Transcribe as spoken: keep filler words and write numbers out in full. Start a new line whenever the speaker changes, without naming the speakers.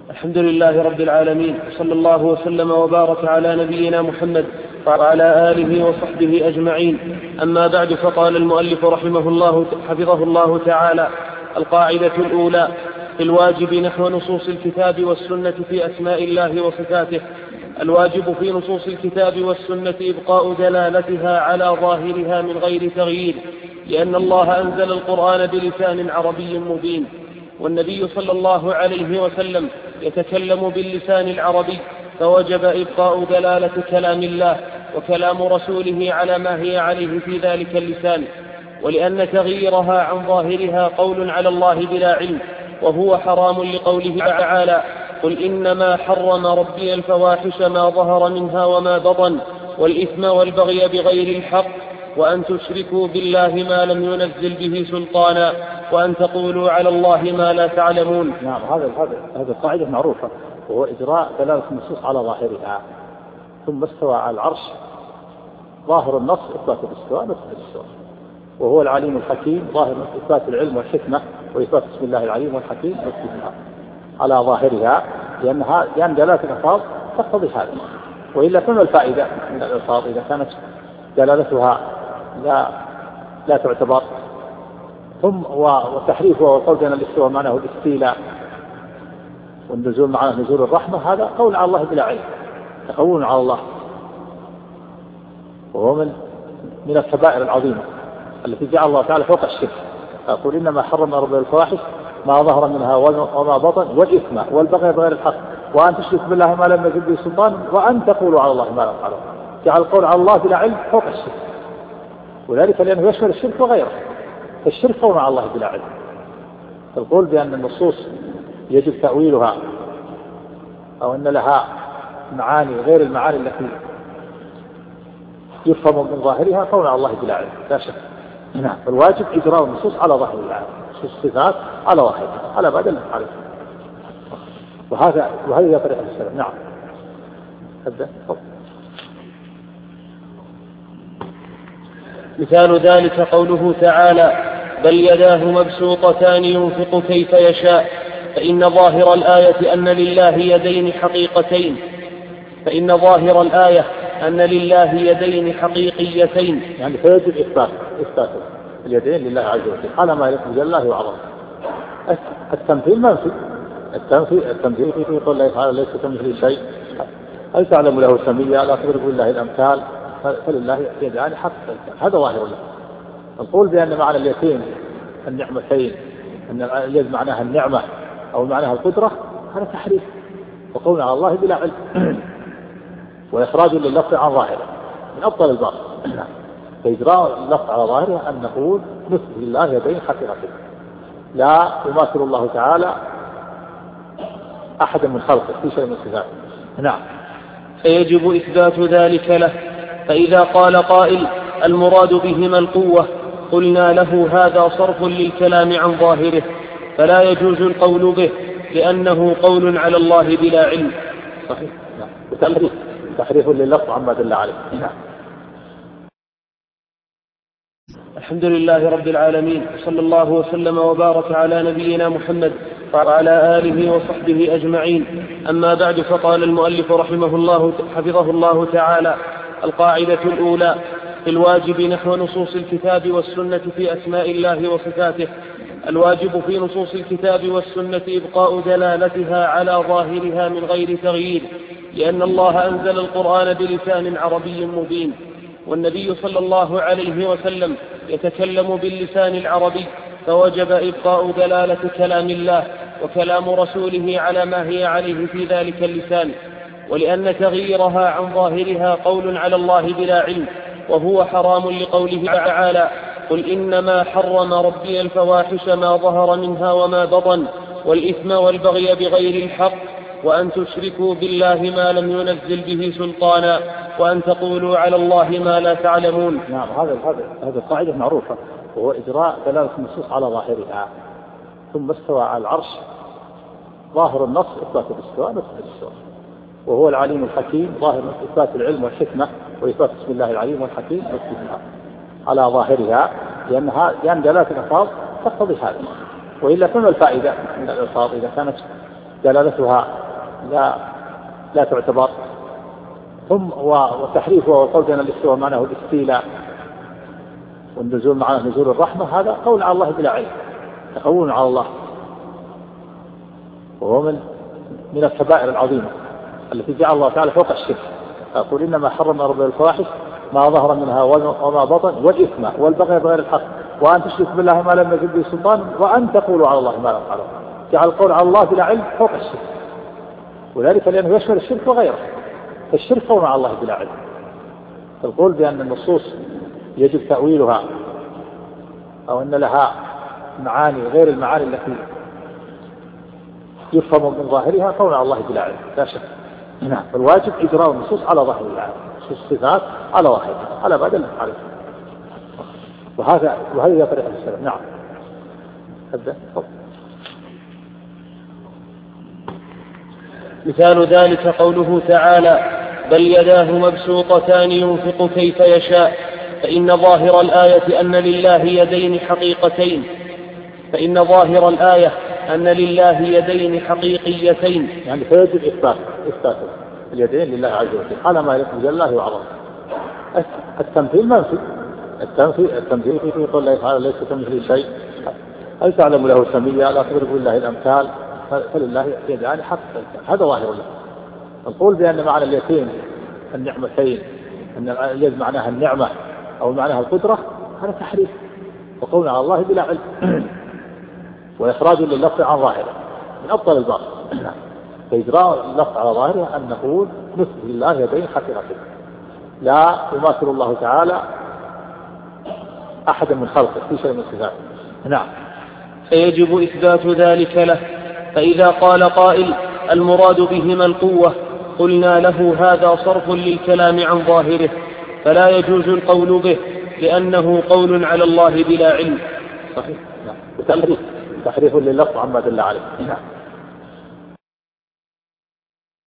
الحمد لله رب العالمين، وصلى الله وسلم وبارك على نبينا محمد وعلى آله وصحبه أجمعين. أما بعد، فقال المؤلف رحمه الله حفظه الله تعالى: القاعدة الأولى في الواجب نحو نصوص الكتاب والسنة في أسماء الله وصفاته. الواجب في نصوص الكتاب والسنة إبقاء دلالتها على ظاهرها من غير تغيير، لأن الله أنزل القرآن بلسان عربي مبين، والنبي صلى الله عليه وسلم يتكلم باللسان العربي، فوجب إبقاء دلالة كلام الله وكلام رسوله على ما هي عليه في ذلك اللسان، ولأن تغييرها عن ظاهرها قول على الله بلا علم، وهو حرام لقوله تعالى: قل إنما حرم ربي الفواحش ما ظهر منها وما بطن والإثم والبغي بغير الحق وأن تشركوا بالله ما لم ينزل به سلطانا وأن تقولوا على الله ما لا تعلمون.
نعم، هذا هذا هذه القاعدة معروفة، وهو إجراء دلالة النصوص على ظاهرها. ثم استوى على العرش، ظاهر النص إثبات الاستواء نصف الاستواء، وهو العليم الحكيم، ظاهر إثبات العلم والحكمة وإثبات اسم الله العليم والحكيم نصفها على ظاهرها، لأنها لأن دلالة الألفاظ تقتضي هذا، وإلا فما الفائدة من الألفاظ إذا كانت دلالتها لا لا تعتبر؟ ثم وتحريفها وقول بأن الاستواء معناه الاستيلاء والنزول معناه نزول الرحمة، هذا قول على الله بلا علم، تقول على الله، وهو من من الكبائر العظيمة التي جعل الله تعالى فوق الشرك. يقول إنما حرم ربي الفواحش ما ظهر منها وما بطن والإثم والبغي بغير الحق وأن تشركوا بالله ما لم ينزل به سلطان وأن تقولوا على الله ما لا تعلمون. جعل القول على الله بلا علم فوق الشرك، وذلك لأنه يشمل الشرك وغيره، الشرك قول على الله بلا علم. القول بأن النصوص يجب تأويلها أو أن لها معاني غير المعاني التي يفهم من ظاهرها قول على الله بلا علم لا شك. نعم، الواجب إجراء النصوص على ظاهر العالم، نصوص الصفات على ظاهرها على بعد الحالة، وهذا وهذا طريقة السلف. نعم، هذا
مثال ذلك قوله تعالى: بل يداه مبسوطتان ينفق كيف يشاء، فإن ظاهر الآية أن لله يدين حقيقتين فإن ظاهر الآية أن لله يدين حقيقيتين،
يعني فيجب إثبات إثبات اليدين لله عز وجل على ما يليق بجلاله وعظمه. التمثيل منفي، التمثيل التمثيل في قول الله تعالى: ليس كمثله شيء، هل تعلم له سميا، لا تضرب لله الأمثال، فلله يدان حق، هذا ظاهر الله. القول بأن معنى اليتين النعمتين، أن اليد معناها النعمة أو معناها القدرة، هذا تحريف وقول على الله بلا علم وإخراج لللفظ عن ظاهره من أبطل الباطل. فإجراء اللفظ على ظاهره أن نقول نثبت لله يدين حقيقتين، لا يماثل الله تعالى أحدا من خلقه في شيء من صفاته. نعم،
فيجب إثبات ذلك له. فإذا قال قائل: المراد بهما القوة، قلنا له: هذا صرف للكلام عن ظاهره، فلا يجوز القول به لأنه قول على الله بلا علم.
صحيح، نعم، وتحريف تحريف لللفظ عما دل عليه. نعم.
الحمد لله رب العالمين، وصلى الله وسلم وبارك على نبينا محمد وعلى آله وصحبه أجمعين. أما بعد، فقال المؤلف رحمه الله حفظه الله تعالى: القاعدة الأولى في الواجب نحو نصوص الكتاب والسنة في أسماء الله وصفاته. الواجب في نصوص الكتاب والسنة إبقاء دلالتها على ظاهرها من غير تغيير، لأن الله أنزل القرآن بلسان عربي مبين، والنبي صلى الله عليه وسلم يتكلم باللسان العربي، فوجب إبقاء دلالة كلام الله وكلام رسوله على ما هي عليه في ذلك اللسان، ولأن تغييرها عن ظاهرها قول على الله بلا علم، وهو حرام لقوله تعالى: قل إنما حرم ربي الفواحش ما ظهر منها وما بطن والإثم والبغي بغير الحق وأن تشركوا بالله ما لم ينزل به سلطانا وأن تقولوا على الله ما لا تعلمون.
نعم، هذا هذا هذه القاعدة معروفة، وهو إجراء دلالة النصوص على ظاهرها. ثم استوى على العرش، ظاهر النص إثبات الاستواء نصف الاستواء، وهو العليم الحكيم، ظاهر إثبات العلم والحكمة وإثبات اسم الله العليم والحكيم نصفها على ظاهرها، لأنها لأن دلالة الألفاظ تقتضي هذا، وإلا فما الفائدة من الألفاظ إذا كانت دلالتها لا لا تعتبر. ثم وتحريفها والقول بأن الاستواء معناه الاستيلاء والنزول معناه نزول الرحمة، هذا قول على الله بلا علم، تقول على الله، وهو من من الكبائر العظيمة التي جعل الله تعالى فوق الشرك. يقول إنما حرم ربنا الفواحش ما ظهر منها وما بطن والإثم والبغي بغير الحق وأن تشرك بالله ما لم يجد به سلطان وأن تقولوا على الله ما لا تعلمون. جعل القول على الله بلا علم فوق الشرك، وذلك لأنه يشمل الشرك وغيره. الشرك قول على الله بلا علم. القول بأن النصوص يجب تأويلها أو أن لها معاني غير المعاني التي يفهم من ظاهرها قول على الله بلا علم لا شك. نعم. الواجب إجراء النصوص على ظاهرها، نصوص الصفات على ظاهرها على ما دلت عليه، وهذا وهذه طريقة السلف. نعم. أبدأ.
مثال ذلك قوله تعالى بل يداه مبسوطتان ينفق كيف يشاء، فإن ظاهر الآية أن لله يدين حقيقتين فإن ظاهر الآية أن لله يدين حقيقيتين،
يعني فيجب إثبات إثبات اليدين لله عز وجل على ما يليق بجلاله وعظمه. التمثيل منفي، التمثيل التمثيل في قول الله تعالى ليس كمثله شيء، هل تعلم له سميا لا تضرب لله الأمثال فلله يدان حقيقتين، هذا ظاهر له. نقول بأن معنى اليدين النعمتين أن اليد معناها النعمة أو معناها القدرة، هذا تحريف وقول على الله بلا علم وإخراج لللفظ عن ظاهره من أبطل الباطل. فإجراء اللفظ على ظاهره أن نقول نثبت لله يدين حقيقتين لا يماثل الله تعالى أحدا من خلقه في شيء من الصفات. نعم.
فيجب إثبات ذلك له. فإذا قال قائل المراد بهما القوة قلنا له هذا صرف للكلام عن ظاهره فلا يجوز القول به لأنه قول على الله بلا علم.
صحيح. نعم. وتحريف تحريف لللفظ عما دل عليه. نعم.